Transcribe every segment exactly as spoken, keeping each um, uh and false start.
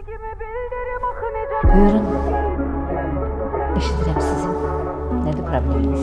Buyurun. Eşidirəm sizin. Nədir probleminiz?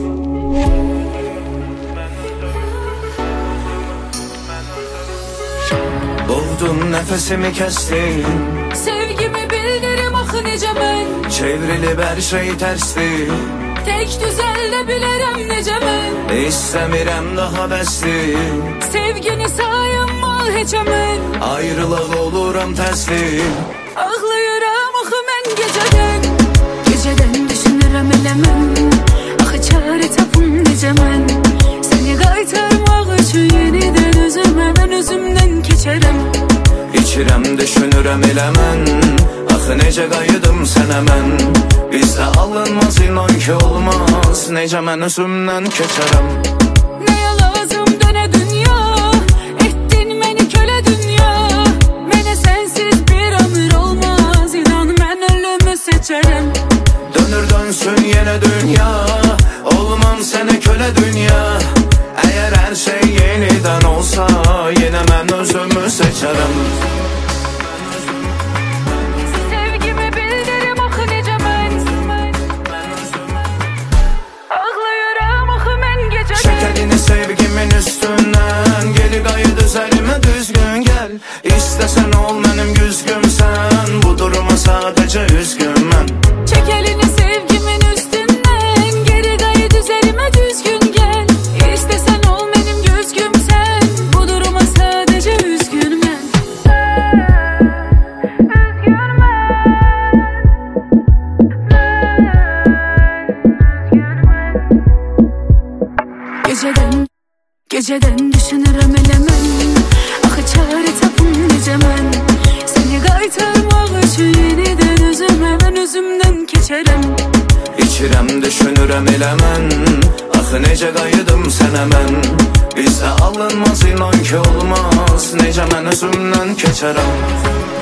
Boğdun nefesimi kestin. Sevgimi bildirim axı necə mən. Çevrilib her şey tersdi. Tek düzəldə bilərəm necə mən. İstəmirəm daha bəsdi. Sevgini sayınmal heçə mən. Ayrılıq oluram təslim. Ağlayıram axı mən gecədən. Gecədən düşünürəm eləməm. Axı çare tapım necə mən. Səni qaytarmaq üçün yenidən özümə mən özümdən keçərəm. İçirəm düşünürəm eləmən. Axı necə qayıdım sənə mən. Bizdə alınmaz inan ki olmaz. Necə mən özümdən keçərəm. Nəyə lazım dönə dünya. Etdin məni kölə dünya. Mənə sənsiz bir ömür olmaz. İnan mən ölümü seçərəm. Dönür dönsün yenə dünya. Olmam sənə kölə dünya. Əgər hər şey yenidən olsa, yenə mən özümü seçərəm. Sevgimi bildirim axı necə mən. Ağlayıram axı mən gecədən. Şəkərini sevgimin üstündən. Geri qayıt üzərimə düzgün gəl. İstəsən ol mənim güzgümsən. Bu duruma sadəcə üzgün mən. Çək əlini sevgimin üstündən. Geri qayıt üzərimə düzgün gəl. İstəsən ol mənim güzgümsən. Bu duruma sadəcə üzgün mən. Üzgün mən. Gecədən, gecədən düşünürəm eləmən. Axı çare tapım necə mən. Səni qaytarmaq üçün yenidən özümə mən özümdən keçərəm. İçirəm düşünürəm eləmən. Axı necə qayıdım sənə mən. Bizdə alınmaz inan ki olmaz. Necə mən özümdən keçərəm.